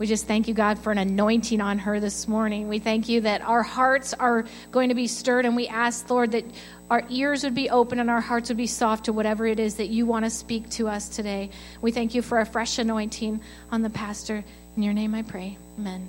We just thank you, God, for an anointing on her this morning. We thank you that our hearts are going to be stirred, and we ask, Lord, that our ears would be open and our hearts would be soft to whatever it is that you want to speak to us today. We thank you for a fresh anointing on the pastor. In your name I pray. Amen.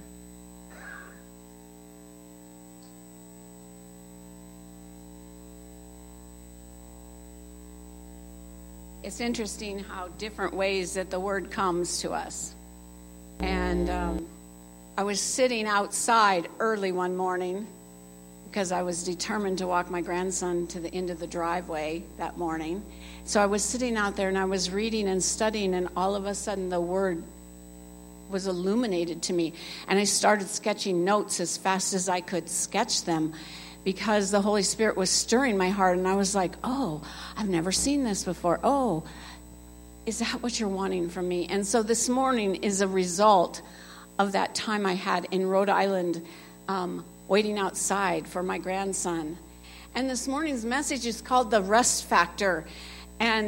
It's interesting how different ways that the word comes to us. And I was sitting outside early one morning because I was determined to walk my grandson to the end of the driveway that morning. So I was sitting out there and I was reading and studying, and all of a sudden the word was illuminated to me. And I started sketching notes as fast as I could sketch them, because the Holy Spirit was stirring my heart, and I was like, oh, I've never seen this before. Oh, is that what you're wanting from me? And so this morning is a result of that time I had in Rhode Island waiting outside for my grandson. And this morning's message is called The Rest Factor. And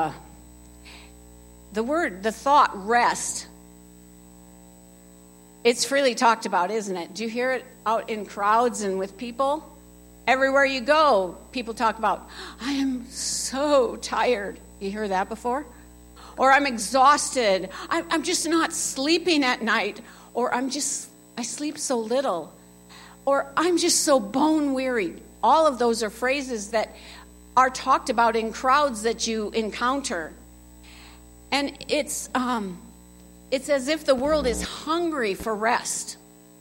the thought rest, it's freely talked about, isn't it? Do you hear it out in crowds and with people? Everywhere you go, people talk about, I am so tired. You hear that before? Or I'm exhausted. I'm just not sleeping at night. Or I sleep so little. Or I'm just so bone weary. All of those are phrases that are talked about in crowds that you encounter. And it's as if the world is hungry for rest.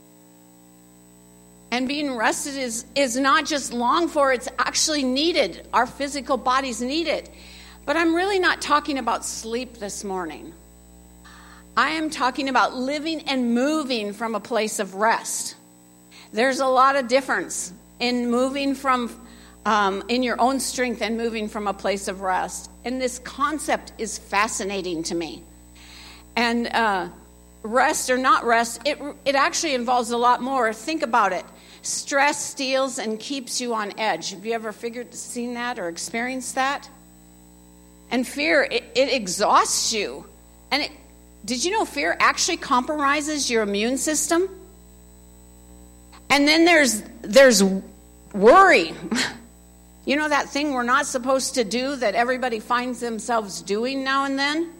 And being rested is not just longed for, it's actually needed. Our physical bodies need it. But I'm really not talking about sleep this morning. I am talking about living and moving from a place of rest. There's a lot of difference in moving from, in your own strength and moving from a place of rest. And this concept is fascinating to me. And rest or not rest, it actually involves a lot more. Think about it. Stress steals and keeps you on edge. Have you ever seen that or experienced that? And fear, it exhausts you. And did you know fear actually compromises your immune system? And then there's worry. You know that thing we're not supposed to do that everybody finds themselves doing now and then?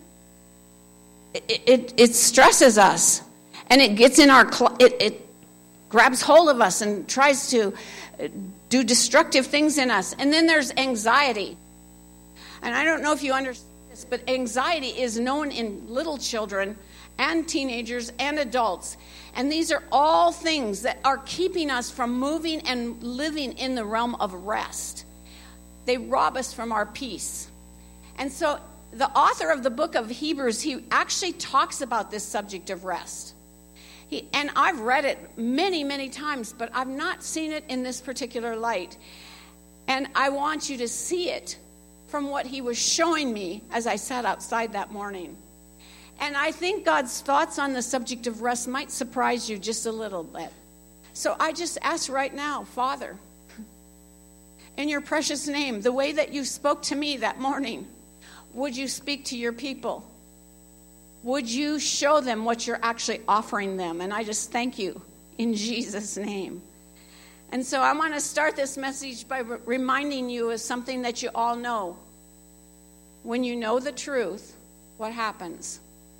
It stresses us, and it gets in it grabs hold of us and tries to do destructive things in us. And then there's anxiety. And I don't know if you understand this, but anxiety is known in little children and teenagers and adults. And these are all things that are keeping us from moving and living in the realm of rest. They rob us from our peace. And so the author of the book of Hebrews, he actually talks about this subject of rest. And I've read it many, many times, but I've not seen it in this particular light. And I want you to see it from what he was showing me as I sat outside that morning. And I think God's thoughts on the subject of rest might surprise you just a little bit. So I just ask right now, Father, in your precious name, the way that you spoke to me that morning, would you speak to your people? Would you show them what you're actually offering them? And I just thank you in Jesus' name. And so I want to start this message by reminding you of something that you all know. When you know the truth, what happens?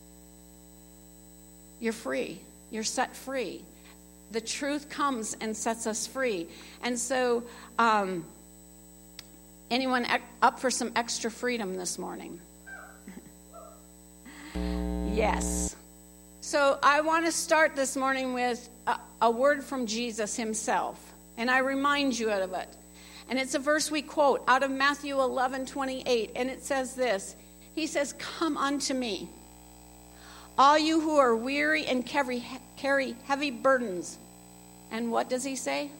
You're free. You're set free. The truth comes and sets us free. And so, anyone up for some extra freedom this morning? Yes. So I want to start this morning with a word from Jesus himself. And I remind you of it. And it's a verse we quote out of Matthew 11:28. And it says this. He says, "Come unto me, all you who are weary and carry heavy burdens." And what does he say?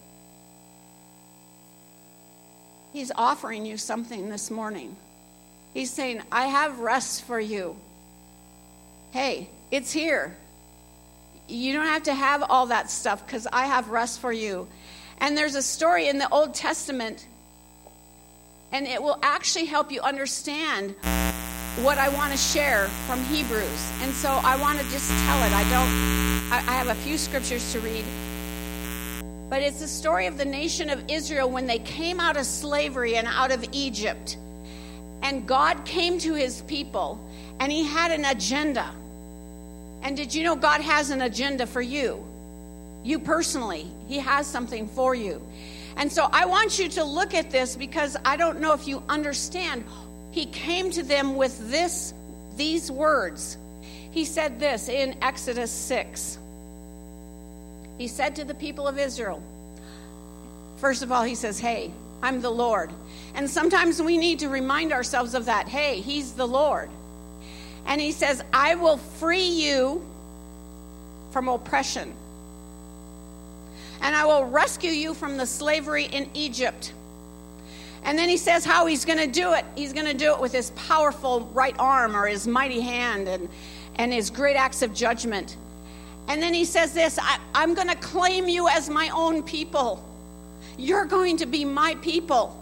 He's offering you something this morning. He's saying, I have rest for you. Hey, it's here. You don't have to have all that stuff because I have rest for you. And there's a story in the Old Testament, and it will actually help you understand what I want to share from Hebrews. And so I want to just tell it. I have a few scriptures to read. But it's the story of the nation of Israel when they came out of slavery and out of Egypt. And God came to his people, and he had an agenda. And did you know God has an agenda for you? You personally, he has something for you. And so I want you to look at this, because I don't know if you understand. He came to them with these words. He said this in Exodus 6. He said to the people of Israel, first of all, he says, hey, I'm the Lord. And sometimes we need to remind ourselves of that. Hey, he's the Lord. And he says, I will free you from oppression. And I will rescue you from the slavery in Egypt. And then he says how he's going to do it. He's going to do it with his powerful right arm, or his mighty hand, and his great acts of judgment. And then he says this, I'm going to claim you as my own people. You're going to be my people.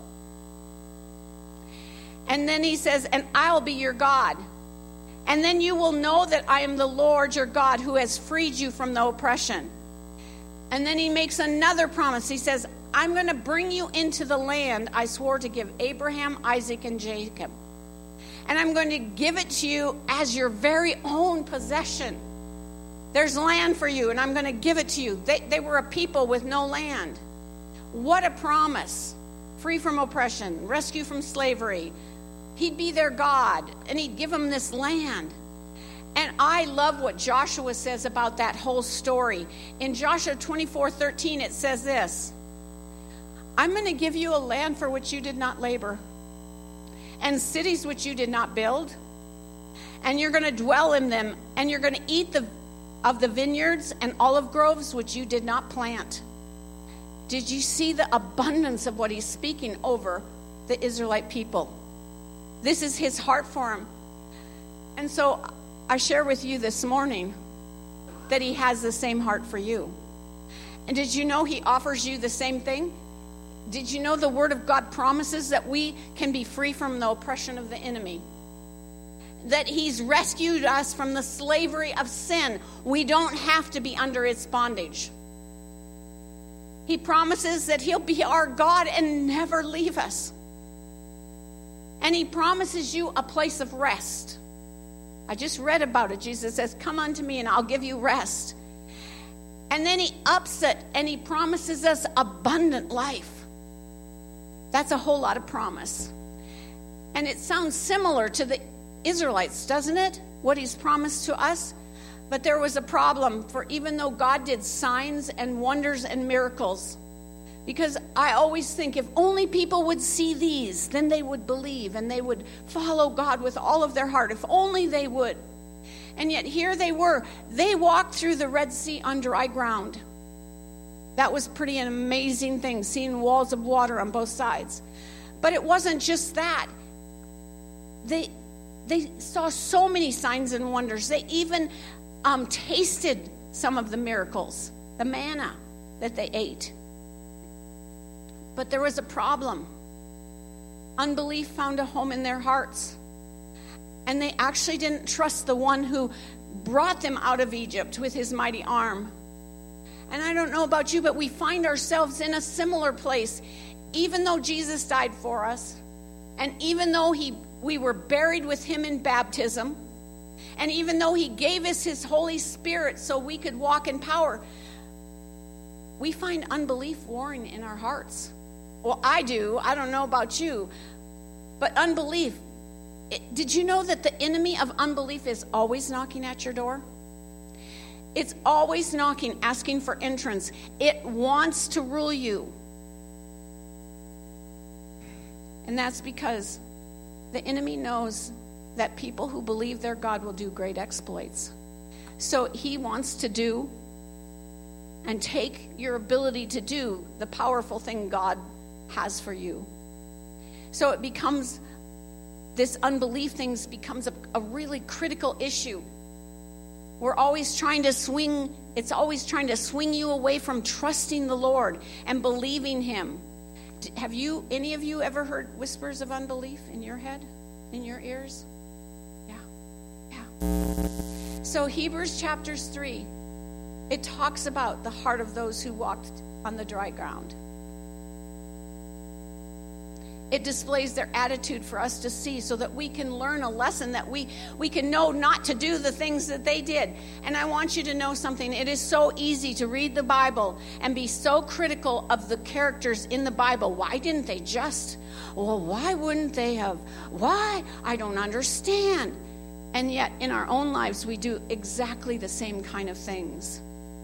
And then he says, and I'll be your God. And then you will know that I am the Lord your God, who has freed you from the oppression. And then he makes another promise. He says, I'm going to bring you into the land I swore to give Abraham, Isaac, and Jacob. And I'm going to give it to you as your very own possession. There's land for you, and I'm going to give it to you. They were a people with no land. What a promise. Free from oppression, rescue from slavery. He'd be their God, and he'd give them this land. And I love what Joshua says about that whole story. In Joshua 24:13, it says this, I'm going to give you a land for which you did not labor, and cities which you did not build, and you're going to dwell in them, and you're going to eat of the vineyards and olive groves which you did not plant. Did you see the abundance of what he's speaking over the Israelite people? This is his heart for them. And so I share with you this morning that he has the same heart for you. And did you know he offers you the same thing? Did you know the Word of God promises that we can be free from the oppression of the enemy? That he's rescued us from the slavery of sin. We don't have to be under its bondage. He promises that he'll be our God and never leave us. And he promises you a place of rest. I just read about it. Jesus says, come unto me and I'll give you rest. And then he ups it and he promises us abundant life. That's a whole lot of promise. And it sounds similar to the Israelites, doesn't it? What he's promised to us. But there was a problem, for even though God did signs and wonders and miracles, because I always think if only people would see these, then they would believe and they would follow God with all of their heart. If only they would. And yet here they were. They walked through the Red Sea on dry ground. That was pretty an amazing thing, seeing walls of water on both sides. But it wasn't just that. They saw so many signs and wonders. They even tasted some of the miracles, the manna that they ate. But there was a problem. Unbelief found a home in their hearts. And they actually didn't trust the one who brought them out of Egypt with his mighty arm. And I don't know about you, but we find ourselves in a similar place. Even though Jesus died for us, and even though we were buried with him in baptism, and even though he gave us his Holy Spirit so we could walk in power, we find unbelief warring in our hearts. Well, I do. I don't know about you. But unbelief, did you know that the enemy of unbelief is always knocking at your door? It's always knocking, asking for entrance. It wants to rule you. And that's because the enemy knows that people who believe their God will do great exploits. So he wants to do and take your ability to do the powerful thing God has for you. So it becomes, this unbelief thing becomes a really critical issue. We're always trying to swing, it's always trying to swing you away from trusting the Lord and believing him. Have any of you ever heard whispers of unbelief in your head, in your ears? So Hebrews chapters 3, it talks about the heart of those who walked on the dry ground. It displays their attitude for us to see so that we can learn a lesson, that we can know not to do the things that they did. And I want you to know something. It is so easy to read the Bible and be so critical of the characters in the Bible. Why didn't they just? Well, why wouldn't they have? Why? I don't understand. And yet in our own lives, we do exactly the same kind of things.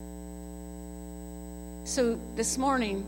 So this morning,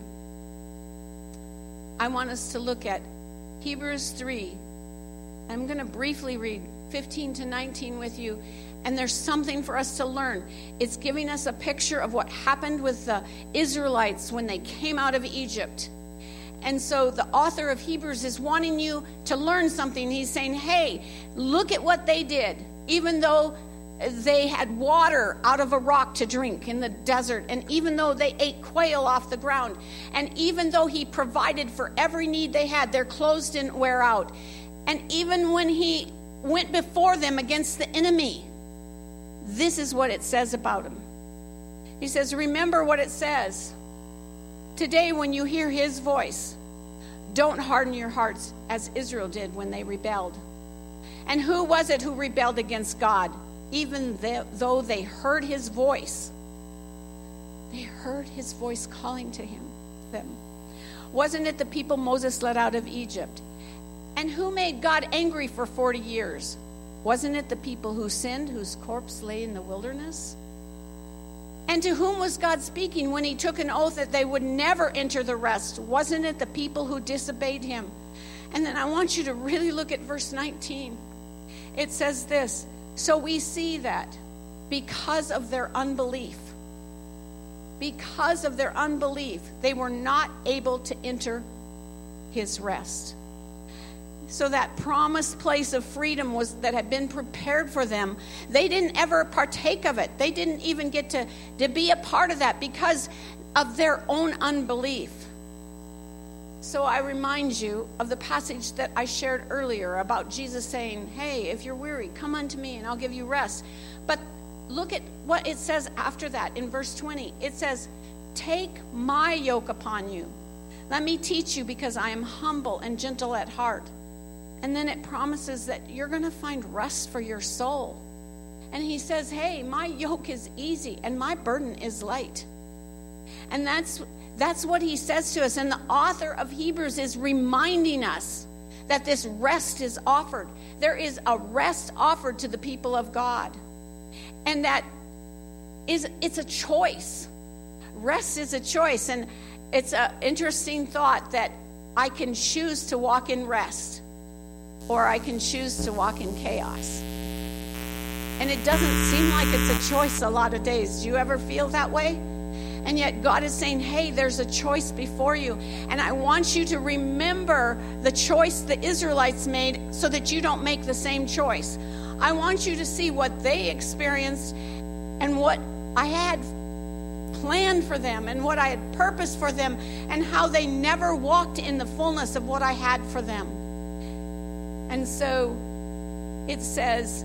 I want us to look at Hebrews 3. I'm going to briefly read 15 to 19 with you, and there's something for us to learn. It's giving us a picture of what happened with the Israelites when they came out of Egypt. And so the author of Hebrews is wanting you to learn something. He's saying, hey, look at what they did. Even though they had water out of a rock to drink in the desert, and even though they ate quail off the ground, and even though he provided for every need they had, their clothes didn't wear out, and even when he went before them against the enemy, this is what it says about him. He says, remember what it says. Today when you hear his voice, don't harden your hearts as Israel did when they rebelled. And who was it who rebelled against God? Even though they heard his voice. They heard his voice calling to them. Wasn't it the people Moses led out of Egypt? And who made God angry for 40 years? Wasn't it the people who sinned, whose corpse lay in the wilderness? And to whom was God speaking when he took an oath that they would never enter the rest? Wasn't it the people who disobeyed him? And then I want you to really look at verse 19. It says this, so we see that because of their unbelief, they were not able to enter his rest. So that promised place of freedom that had been prepared for them, they didn't ever partake of it. They didn't even get to be a part of that because of their own unbelief. So I remind you of the passage that I shared earlier about Jesus saying, hey, if you're weary, come unto me and I'll give you rest. But look at what it says after that in verse 20. It says, take my yoke upon you. Let me teach you because I am humble and gentle at heart. And then it promises that you're going to find rest for your soul. And he says, hey, my yoke is easy and my burden is light. And that's what he says to us. And the author of Hebrews is reminding us that this rest is offered. There is a rest offered to the people of God. And it's a choice. Rest is a choice. And it's an interesting thought that I can choose to walk in rest, or I can choose to walk in chaos. And it doesn't seem like it's a choice a lot of days. Do you ever feel that way? And yet God is saying, hey, there's a choice before you. And I want you to remember the choice the Israelites made so that you don't make the same choice. I want you to see what they experienced and what I had planned for them and what I had purposed for them and how they never walked in the fullness of what I had for them. And so it says,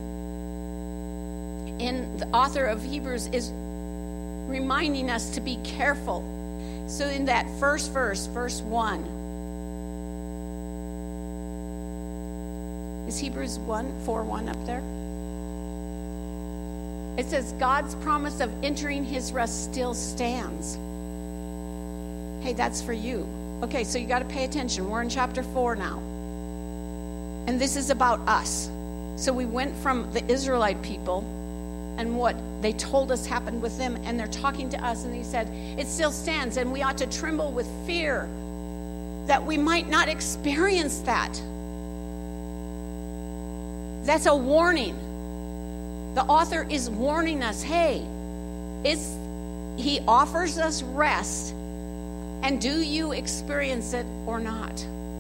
in the author of Hebrews is reminding us to be careful. So in that first verse, verse 1, is Hebrews 4:1 up there? It says, God's promise of entering his rest still stands. Hey, that's for you. Okay, so you got to pay attention. We're in chapter 4 now. And this is about us. So we went from the Israelite people and what they told us happened with them, and they're talking to us, and he said, it still stands, and we ought to tremble with fear that we might not experience that. That's a warning. The author is warning us, hey, he offers us rest, and do you experience it or not?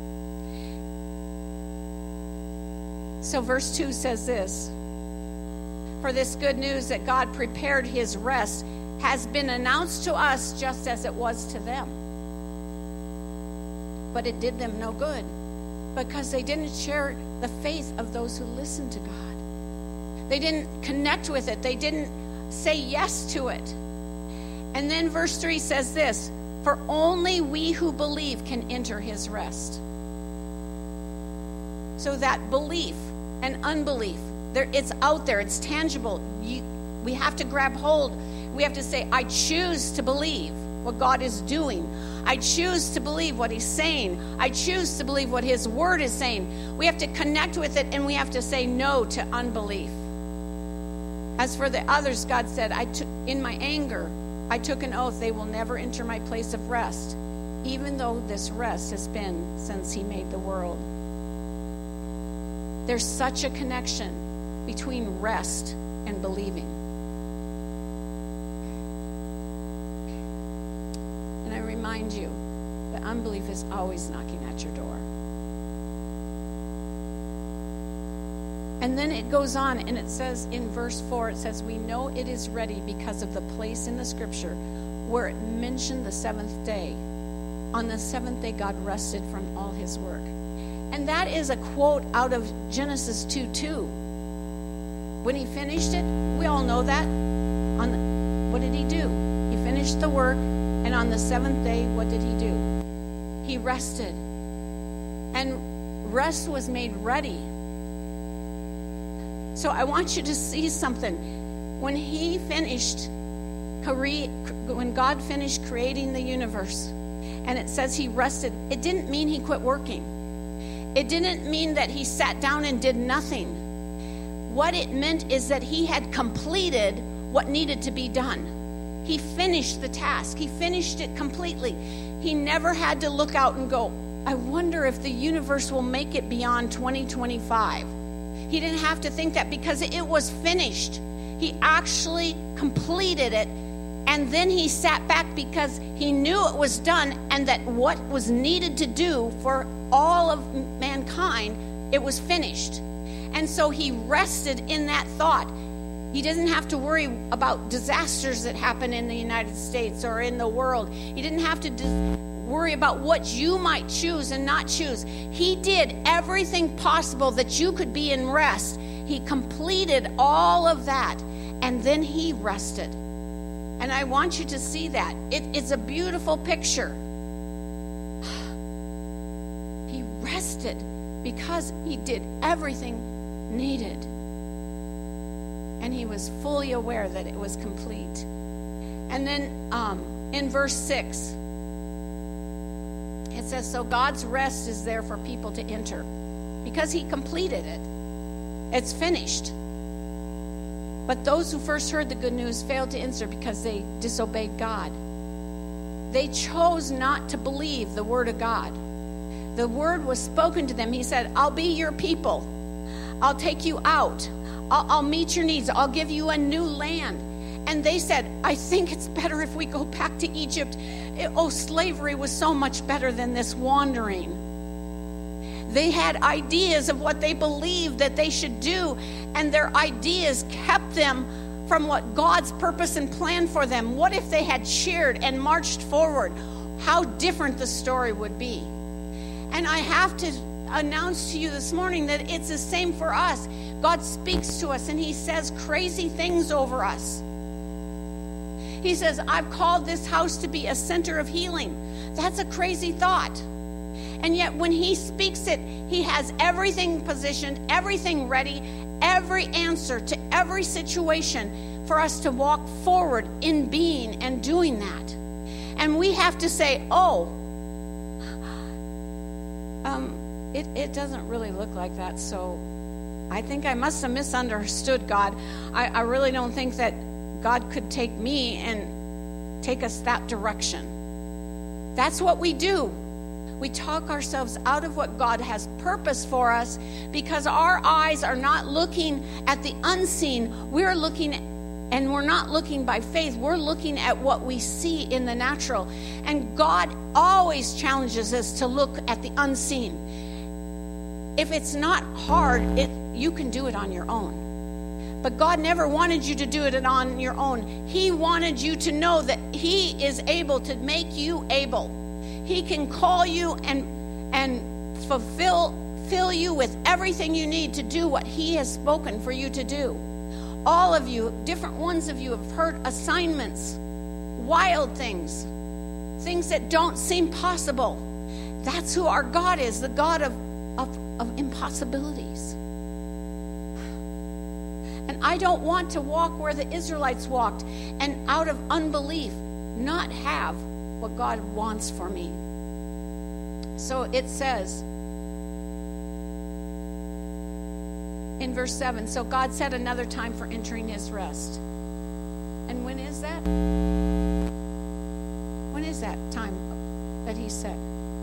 So verse 2 says this, for this good news that God prepared his rest has been announced to us just as it was to them. But it did them no good because they didn't share the faith of those who listened to God. They didn't connect with it. They didn't say yes to it. And then verse 3 says this, for only we who believe can enter his rest. So that belief and unbelief, it's out there, it's tangible. We have to grab hold. We have to say, I choose to believe what God is doing. I choose to believe what he's saying. I choose to believe what his word is saying. We have to connect with it, and we have to say no to unbelief. As for the others, God said, in my anger, I took an oath they will never enter my place of rest, even though this rest has been since he made the world. There's such a connection between rest and believing. And I remind you that unbelief is always knocking at your door. And then it goes on, and it says in verse 4, it says, we know it is ready because of the place in the scripture where it mentioned the seventh day. On the seventh day, God rested from all his work. And that is a quote out of Genesis 2:2. When he finished it, we all know that. What did he do? He finished the work, and on the seventh day, what did he do? He rested. And rest was made ready. So I want you to see something. When God finished creating the universe, and it says he rested, it didn't mean he quit working. It didn't mean that he sat down and did nothing. What it meant is that he had completed what needed to be done. He finished the task. He finished it completely. He never had to look out and go, I wonder if the universe will make it beyond 2025. He didn't have to think that because it was finished. He actually completed it, and then he sat back because he knew it was done and that what was needed to do for all of mankind, it was finished. And so he rested in that thought. He doesn't have to worry about disasters that happen in the United States or in the world. He didn't have to worry about what you might choose and not choose. He did everything possible that you could be in rest. He completed all of that, and then he rested. And I want you to see that. It's a beautiful picture. He rested because he did everything needed. And he was fully aware that it was complete. And then in verse 6, it says, so God's rest is there for people to enter because he completed it. It's finished. But those who first heard the good news failed to enter because they disobeyed God. They chose not to believe the word of God. The word was spoken to them. He said, I'll be your people. I'll take you out. I'll meet your needs. I'll give you a new land. And they said, I think it's better if we go back to Egypt. Slavery was so much better than this wandering. They had ideas of what they believed that they should do, and their ideas kept them from what God's purpose and plan for them. What if they had cheered and marched forward? How different the story would be. And I have to announce to you this morning that it's the same for us. God speaks to us and he says crazy things over us. He says, I've called this house to be a center of healing. That's a crazy thought. And yet when he speaks it, he has everything positioned, everything ready, every answer to every situation for us to walk forward in being and doing that. And we have to say, it doesn't really look like that, so I think I must have misunderstood God. I really don't think that God could take me and take us that direction. That's what we do. We talk ourselves out of what God has purpose for us because our eyes are not looking at the unseen. We're not looking by faith. We're looking at what we see in the natural. And God always challenges us to look at the unseen. If it's not hard, you can do it on your own. But God never wanted you to do it on your own. He wanted you to know that he is able to make you able. He can call you and fill you with everything you need to do what he has spoken for you to do. All of you, different ones of you have heard assignments, wild things, things that don't seem possible. That's who our God is, the God of impossibilities. And I don't want to walk where the Israelites walked and out of unbelief not have what God wants for me. So it says in verse 7, so God set another time for entering his rest. And when is that? When is that time that he set?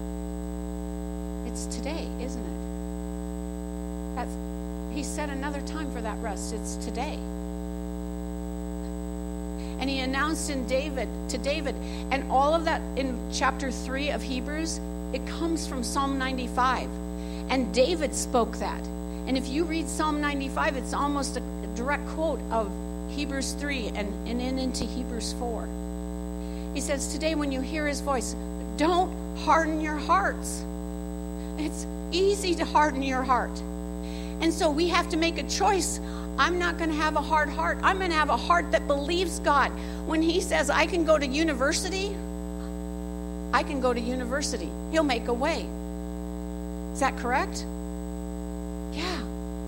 It's today, isn't it? He set another time for that rest. It's today. And he announced to David, and all of that in chapter 3 of Hebrews, it comes from Psalm 95. And David spoke that. And if you read Psalm 95, it's almost a direct quote of Hebrews 3 and into Hebrews 4. He says, today when you hear his voice, don't harden your hearts. It's easy to harden your heart. And so we have to make a choice. I'm not going to have a hard heart. I'm going to have a heart that believes God. When he says, I can go to university, I can go to university. He'll make a way. Is that correct? Yeah.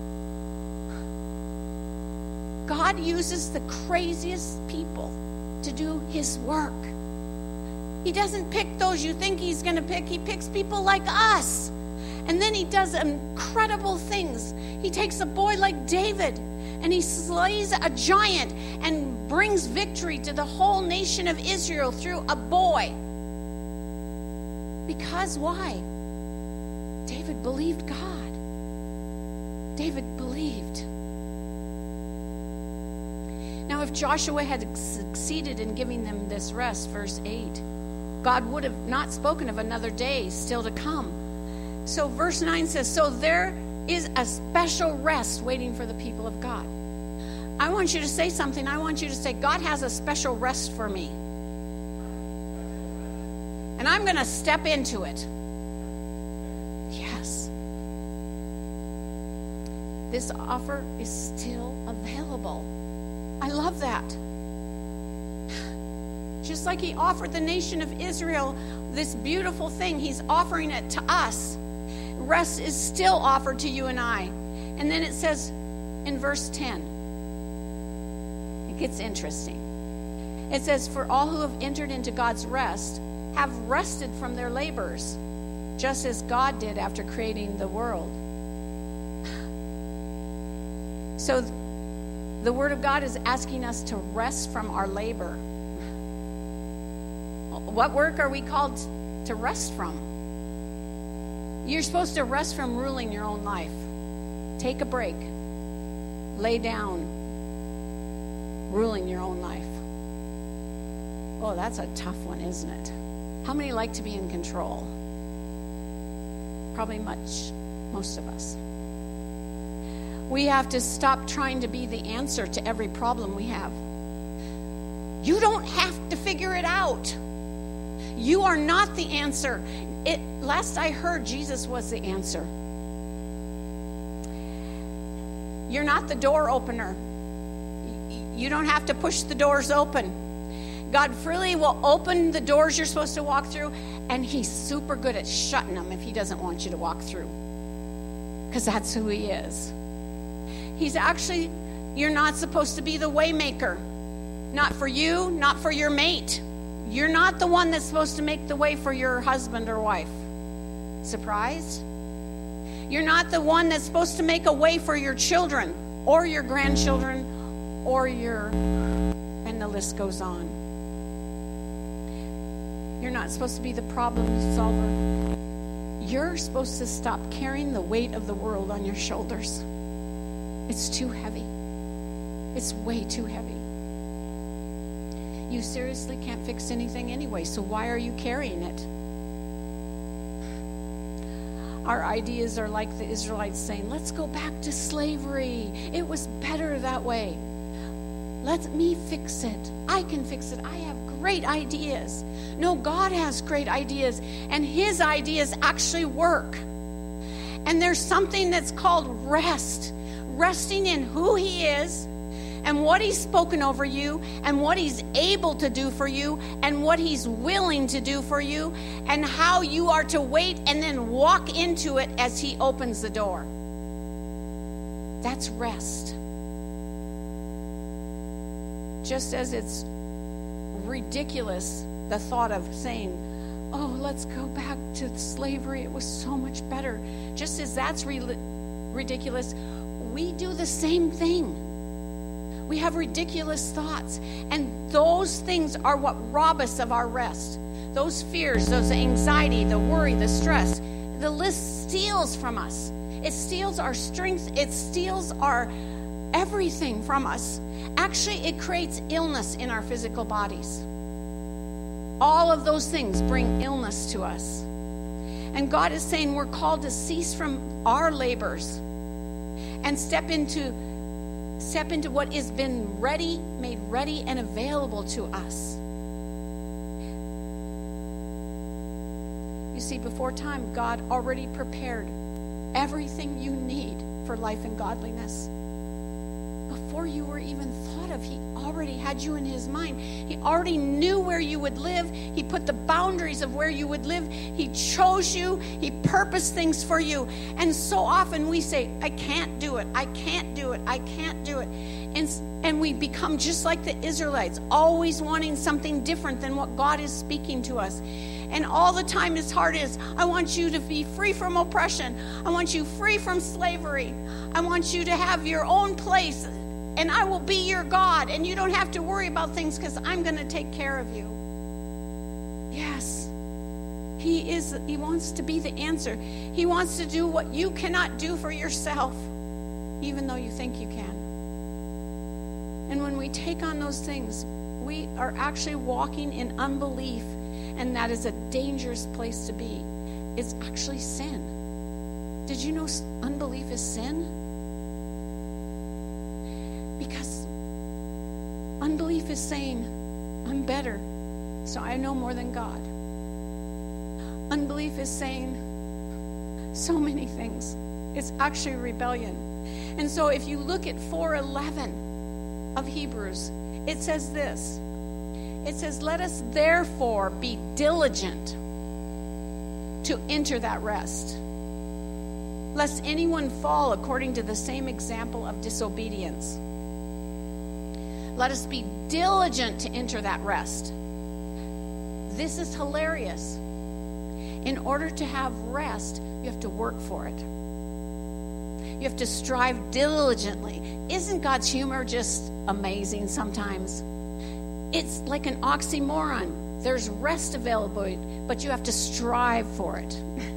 God uses the craziest people to do his work. He doesn't pick those you think he's going to pick. He picks people like us. And then he does incredible things. He takes a boy like David and he slays a giant and brings victory to the whole nation of Israel through a boy. Because why? David believed God. David believed. Now, if Joshua had succeeded in giving them this rest, verse 8, God would have not spoken of another day still to come. So verse 9 says, so there is a special rest waiting for the people of God. I want you to say something. I want you to say, God has a special rest for me. And I'm going to step into it. Yes. This offer is still available. I love that. Just like he offered the nation of Israel this beautiful thing, he's offering it to us. Rest is still offered to you and I. And then it says in verse 10, it gets interesting. It says, for all who have entered into God's rest have rested from their labors, just as God did after creating the world. So the Word of God is asking us to rest from our labor. What work are we called to rest from? You're supposed to rest from ruling your own life. Take a break. Lay down. Ruling your own life. Oh, that's a tough one, isn't it? How many like to be in control? Probably most of us. We have to stop trying to be the answer to every problem we have. You don't have to figure it out. You are not the answer. Last I heard, Jesus was the answer. You're not the door opener. You don't have to push the doors open. God freely will open the doors you're supposed to walk through, and he's super good at shutting them if he doesn't want you to walk through. Because that's who he is. You're not supposed to be the way maker. Not for you, not for your mate. You're not the one that's supposed to make the way for your husband or wife. Surprised? You're not the one that's supposed to make a way for your children or your grandchildren or and the list goes on. You're not supposed to be the problem solver. You're supposed to stop carrying the weight of the world on your shoulders. It's too heavy. It's way too heavy. You seriously can't fix anything anyway, so why are you carrying it? Our ideas are like the Israelites saying, let's go back to slavery. It was better that way. Let me fix it. I can fix it. I have great ideas. No, God has great ideas, and his ideas actually work. And there's something that's called rest. Resting in who he is, and what he's spoken over you and what he's able to do for you and what he's willing to do for you and how you are to wait and then walk into it as he opens the door. That's rest. Just as it's ridiculous, the thought of saying, oh, let's go back to slavery. It was so much better. Just as that's ridiculous, we do the same thing. We have ridiculous thoughts. And those things are what rob us of our rest. Those fears, those anxiety, the worry, the stress. The list steals from us. It steals our strength. It steals our everything from us. Actually, it creates illness in our physical bodies. All of those things bring illness to us. And God is saying we're called to cease from our labors and step into what has been made ready and available to us. You see, before time, God already prepared everything you need for life and godliness. Before you were even thought of, he already had you in his mind. He already knew where you would live. He put the boundaries of where you would live. He chose you. He purposed things for you. And so often we say, I can't do it. I can't do it. I can't do it. And we become just like the Israelites, always wanting something different than what God is speaking to us. And all the time his heart is, I want you to be free from oppression. I want you free from slavery. I want you to have your own place. And I will be your God, and you don't have to worry about things because I'm going to take care of you. Yes, he wants to be the answer. He wants to do what you cannot do for yourself, even though you think you can. And when we take on those things, we are actually walking in unbelief, and that is a dangerous place to be. It's actually sin. Did you know unbelief is sin? Because unbelief is saying, I'm better, so I know more than God. Unbelief is saying so many things. It's actually rebellion. And so if you look at 4:11 of Hebrews, it says this. It says, let us therefore be diligent to enter that rest, lest anyone fall according to the same example of disobedience. Let us be diligent to enter that rest. This is hilarious. In order to have rest, you have to work for it. You have to strive diligently. Isn't God's humor just amazing sometimes? It's like an oxymoron. There's rest available, but you have to strive for it.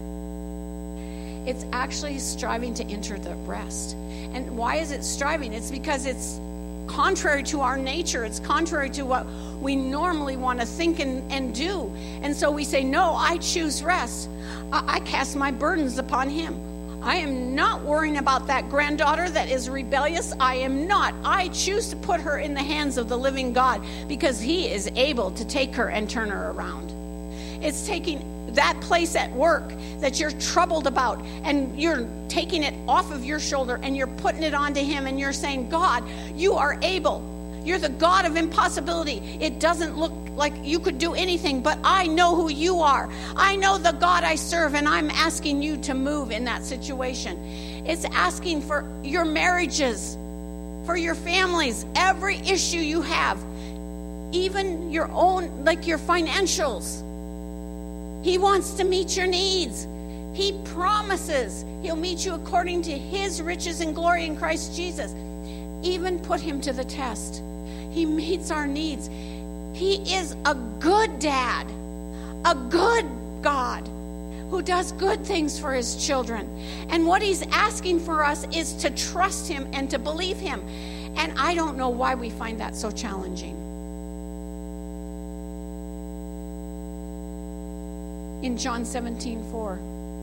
It's actually striving to enter the rest. And why is it striving? It's because it's contrary to our nature. It's contrary to what we normally want to think and do. And so we say, no, I choose rest. I cast my burdens upon him. I am not worrying about that granddaughter that is rebellious. I am not. I choose to put her in the hands of the living God because he is able to take her and turn her around. It's taking that place at work that you're troubled about, and you're taking it off of your shoulder and you're putting it onto him, and you're saying, God, you are able. You're the God of impossibility. It doesn't look like you could do anything, but I know who you are. I know the God I serve, and I'm asking you to move in that situation. It's asking for your marriages, for your families, every issue you have, even your own, like your financials. He wants to meet your needs. He promises he'll meet you according to his riches and glory in Christ Jesus. Even put him to the test. He meets our needs. He is a good dad, a good God who does good things for his children. And what he's asking for us is to trust him and to believe him. And I don't know why we find that so challenging. In John 17:4.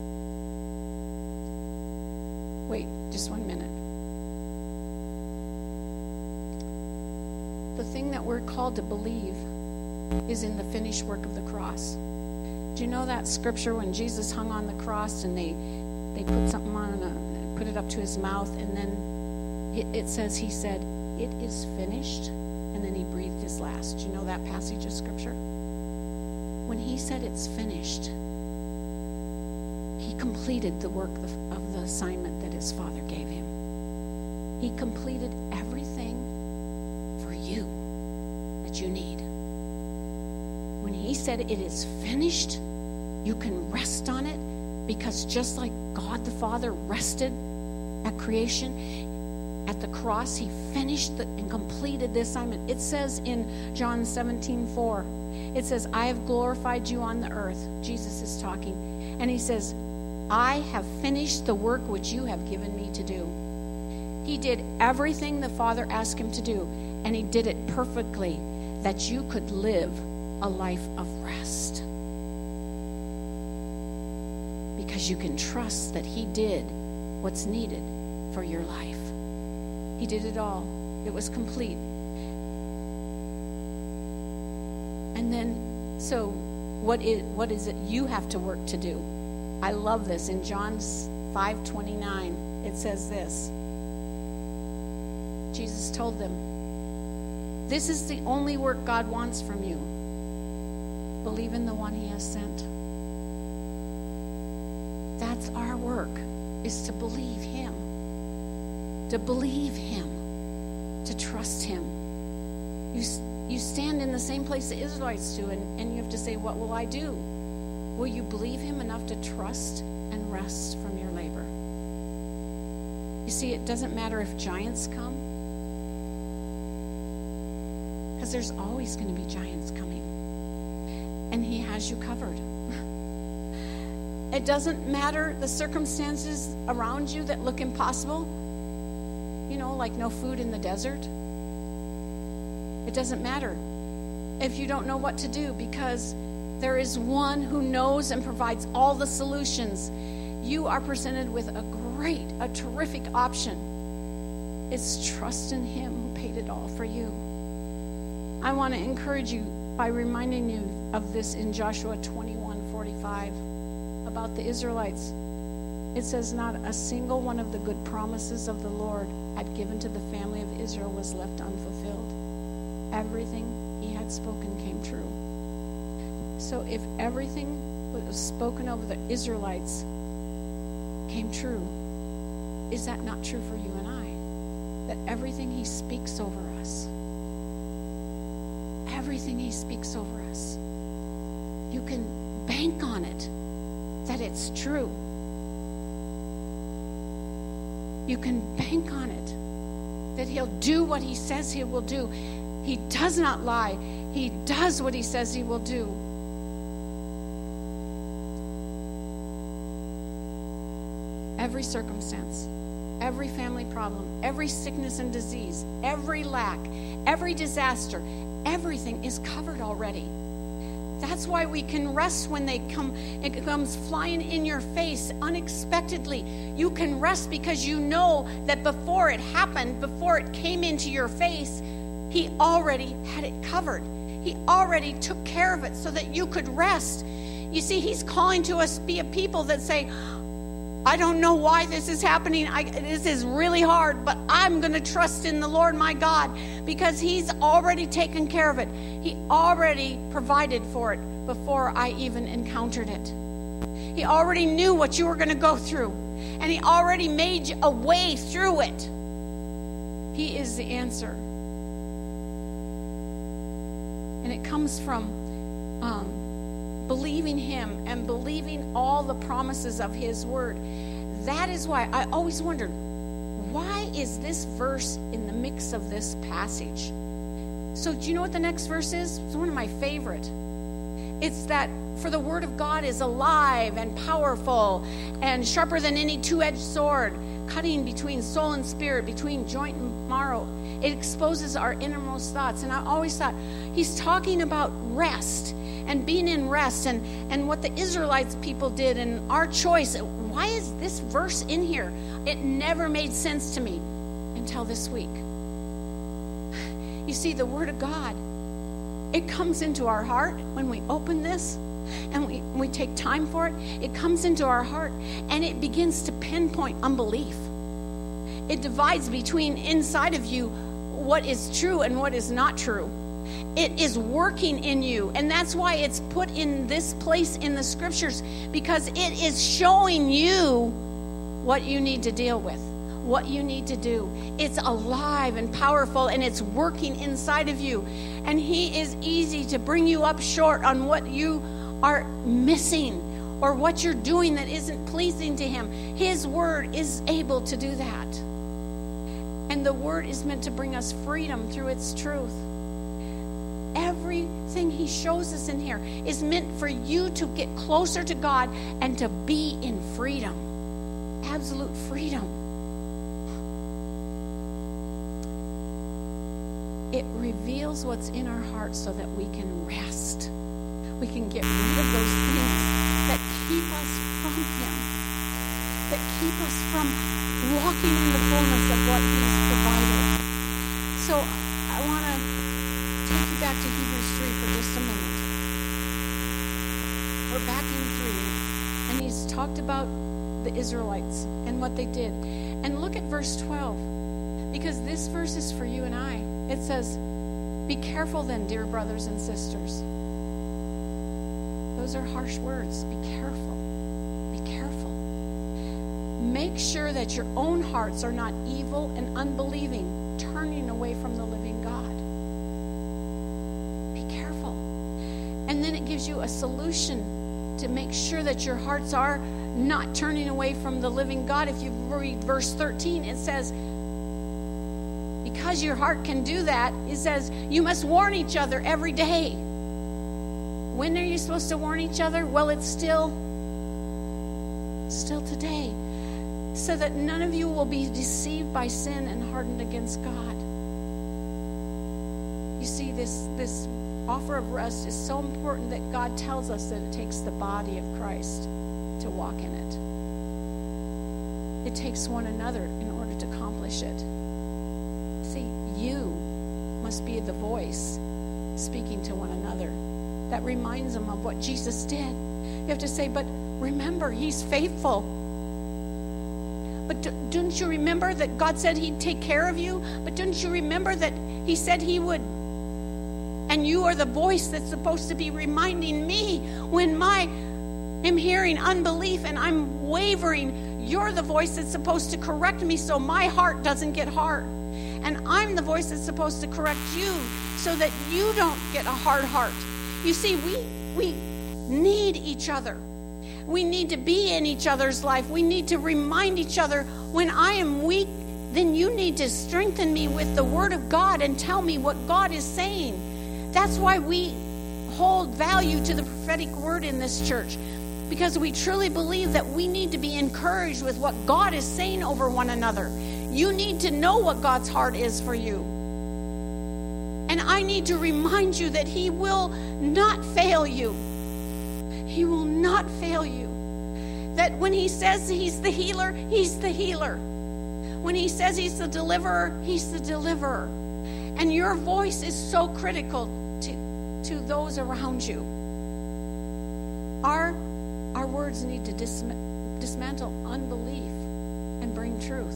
Wait, just 1 minute. The thing that we're called to believe is in the finished work of the cross. Do you know that scripture when Jesus hung on the cross and they put something on, put it up to his mouth, and then it says he said, "It is finished," and then he breathed his last. Do you know that passage of scripture? When he said it's finished, he completed the work of the assignment that his Father gave him. He completed everything for you that you need. When he said it is finished, you can rest on it, because just like God the Father rested at creation, at the cross, he finished and completed the assignment. It says in John 17:4, it says, "I have glorified you on the earth." Jesus is talking. And he says, "I have finished the work which you have given me to do." He did everything the Father asked him to do, and he did it perfectly, that you could live a life of rest. Because you can trust that he did what's needed for your life. He did it all. It was complete. And then, so what is it you have to work to do? I love this. In John 5:29, it says this. Jesus told them, "This is the only work God wants from you. Believe in the one he has sent." That's our work, is to believe him. To believe him. To trust him. You stand in the same place the Israelites do, and you have to say, "What will I do?" Will you believe him enough to trust and rest from your labor? You see, it doesn't matter if giants come, because there's always going to be giants coming. And he has you covered. It doesn't matter the circumstances around you that look impossible. You know, like no food in the desert. It doesn't matter if you don't know what to do, because there is one who knows and provides all the solutions. You are presented with a terrific option. It's trust in him who paid it all for you. I want to encourage you by reminding you of this in Joshua 21:45 about the Israelites. It says, "Not a single one of the good promises of the Lord had given to the family of Israel was left unfulfilled." Everything he had spoken came true. So if everything that was spoken over the Israelites came true, is that not true for you and I? That everything he speaks over us, everything he speaks over us, you can bank on it, that it's true. You can bank on it, that he'll do what he says he will do. He does not lie. He does what he says he will do. Every circumstance, every family problem, every sickness and disease, every lack, every disaster, everything is covered already. That's why we can rest when it comes flying in your face unexpectedly. You can rest because you know that before it happened, before it came into your face, he already had it covered. He already took care of it so that you could rest. You see, he's calling to us be a people that say, "I don't know why this is happening. This is really hard, but I'm going to trust in the Lord my God, because he's already taken care of it. He already provided for it before I even encountered it. He already knew what you were going to go through, and he already made a way through it. He is the answer." And it comes from believing him and believing all the promises of his word. That is why I always wondered, why is this verse in the mix of this passage? So do you know what the next verse is? It's one of my favorite. It's that, "For the word of God is alive and powerful and sharper than any two-edged sword, cutting between soul and spirit, between joint and marrow. It exposes our innermost thoughts." And I always thought he's talking about rest and being in rest and what the Israelites people did and our choice. Why is this verse in here? It never made sense to me until this week. You see, the word of God, it comes into our heart when we open this and we take time for it. It comes into our heart and it begins to pinpoint unbelief. It divides between inside of you what is true and what is not true. It is working in you. And that's why it's put in this place in the scriptures, because it is showing you what you need to deal with, what you need to do. It's alive and powerful, and it's working inside of you. And he is easy to bring you up short on what you are missing or what you're doing that isn't pleasing to him. His word is able to do that. And the word is meant to bring us freedom through its truth. Everything he shows us in here is meant for you to get closer to God and to be in freedom. Absolute freedom. It reveals what's in our hearts so that we can rest. We can get rid of those things that keep us from him, that keep us from walking in the fullness of what he's provided. So I want to take you back to Hebrews 3 for just a minute. We're back in 3, and he's talked about the Israelites and what they did. And look at verse 12, because this verse is for you and I. It says, "Be careful then, dear brothers and sisters." Those are harsh words. Be careful. Be careful. Make sure that your own hearts are not evil and unbelieving, turning away from the living God. Be careful. And then it gives you a solution to make sure that your hearts are not turning away from the living God. If you read verse 13, it says, because your heart can do that, it says, you must warn each other every day. When are you supposed to warn each other? Well, it's still today, so that none of you will be deceived by sin and hardened against God. You see, this offer of rest is so important that God tells us that it takes the body of Christ to walk in it. It takes one another in order to accomplish it. See, you must be the voice speaking to one another. That reminds them of what Jesus did. You have to say, but remember, he's faithful. But don't you remember that God said he'd take care of you? But don't you remember that he said he would? And you are the voice that's supposed to be reminding me when I'm hearing unbelief and I'm wavering. You're the voice that's supposed to correct me so my heart doesn't get hard. And I'm the voice that's supposed to correct you so that you don't get a hard heart. You see, we need each other. We need to be in each other's life. We need to remind each other, when I am weak, then you need to strengthen me with the word of God and tell me what God is saying. That's why we hold value to the prophetic word in this church, because we truly believe that we need to be encouraged with what God is saying over one another. You need to know what God's heart is for you. And I need to remind you that he will not fail you. He will not fail you. That when he says he's the healer, he's the healer. When he says he's the deliverer, he's the deliverer. And your voice is so critical to those around you. Our words need to dismantle unbelief and bring truth.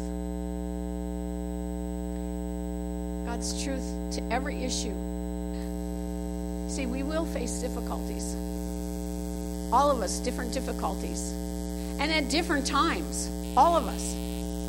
God's truth to every issue. See, we will face difficulties. All of us, different difficulties. And at different times. All of us.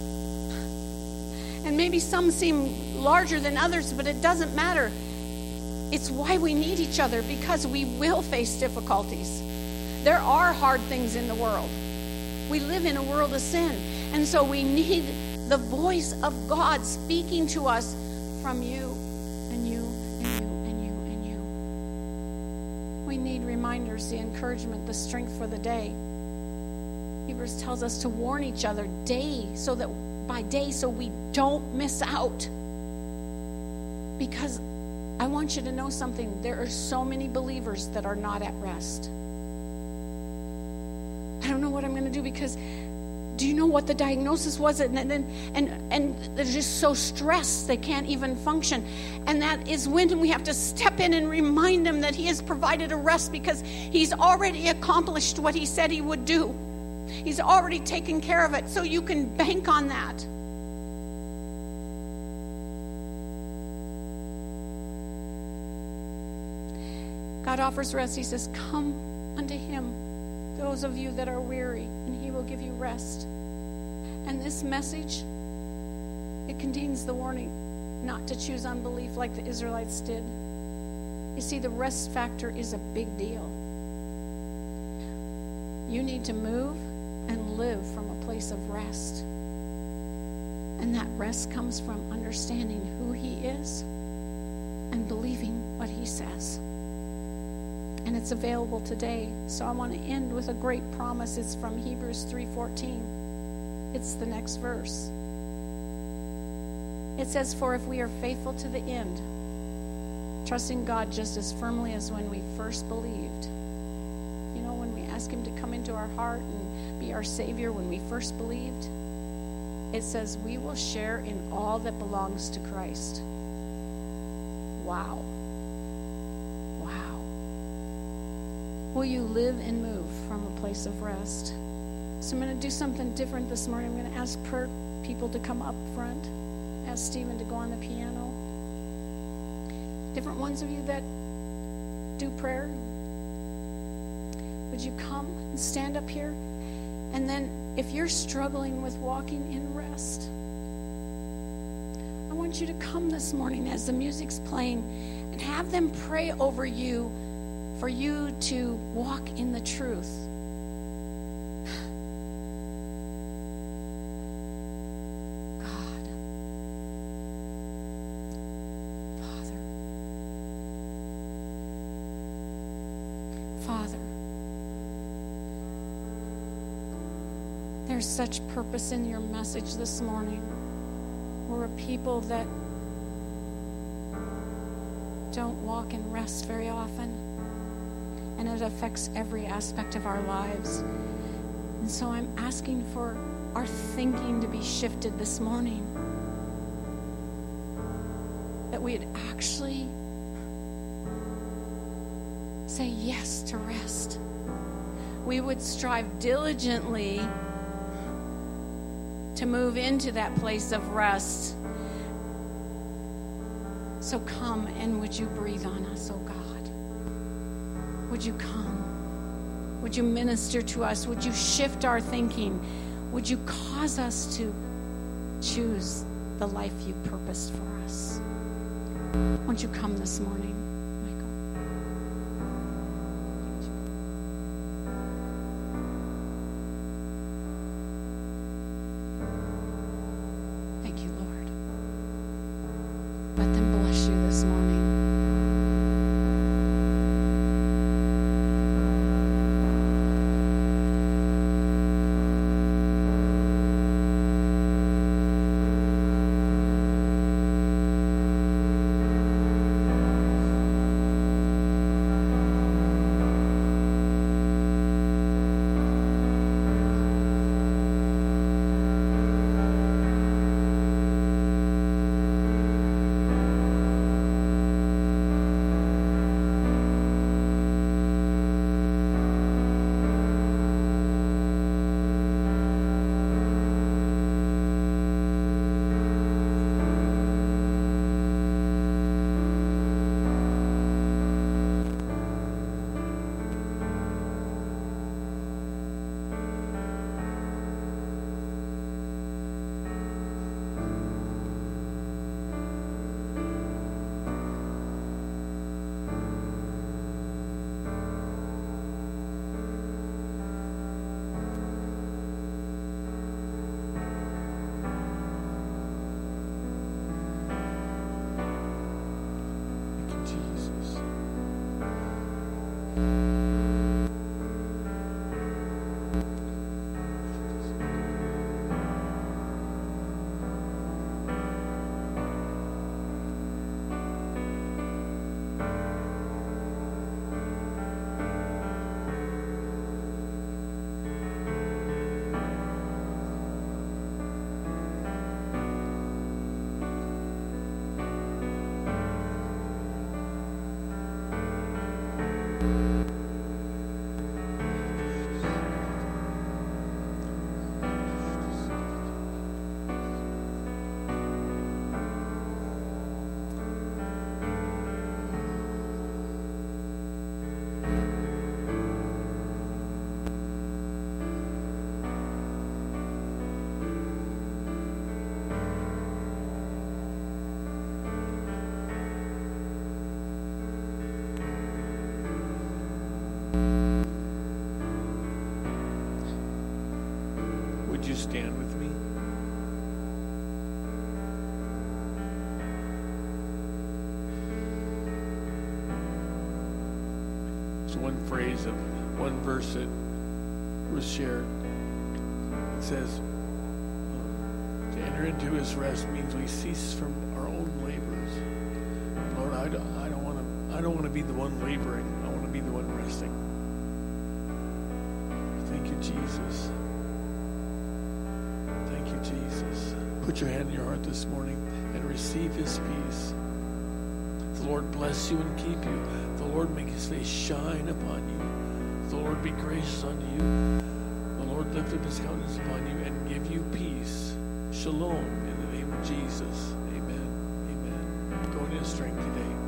And maybe some seem larger than others, but it doesn't matter. It's why we need each other, because we will face difficulties. There are hard things in the world. We live in a world of sin. And so we need the voice of God speaking to us from you and you and you and you and you. We need reminders, the encouragement, the strength for the day. Hebrews tells us to warn each other so we don't miss out. Because I want you to know something. There are so many believers that are not at rest. I don't know what I'm going to do, because do you know what the diagnosis was? And they're just so stressed they can't even function. And that is when we have to step in and remind them that he has provided a rest, because he's already accomplished what he said he would do. He's already taken care of it, so you can bank on that. God offers rest. He says, come unto him, those of you that are weary, and he will give you rest. And this message, it contains the warning not to choose unbelief like the Israelites did. You see, the rest factor is a big deal. You need to move and live from a place of rest. And that rest comes from understanding who he is and believing what he says. And it's available today. So I want to end with a great promise. It's from Hebrews 3:14. It's the next verse. It says, for if we are faithful to the end, trusting God just as firmly as when we first believed. You know, when we ask him to come into our heart and be our Savior, when we first believed, it says we will share in all that belongs to Christ. Wow. Wow. Will you live and move from a place of rest? So I'm going to do something different this morning. I'm going to ask prayer people to come up front. Ask Stephen to go on the piano. Different ones of you that do prayer, would you come and stand up here? And then if you're struggling with walking in rest, I want you to come this morning as the music's playing and have them pray over you for you to walk in the truth. Father, there's such purpose in your message this morning. We're a people that don't walk in rest very often, and it affects every aspect of our lives. And so I'm asking for our thinking to be shifted this morning, that we'd actually say yes to rest. We would strive diligently to move into that place of rest. So come, and would you breathe on us, oh God? Would you come? Would you minister to us? Would you shift our thinking? Would you cause us to choose the life you purposed for us? Won't you come this morning? stand with me? There's one phrase of one verse that was shared. It says, to enter into his rest means we cease from our own labors. Lord, I don't want to be the one laboring. I want to be the one resting. Thank you, Jesus. Thank you, Jesus. Put your hand in your heart this morning and receive his peace. The Lord bless you and keep you. The Lord make his face shine upon you. The Lord be gracious unto you. The Lord lift up his countenance upon you and give you peace. Shalom in the name of Jesus. Amen. Amen. Go in his strength today.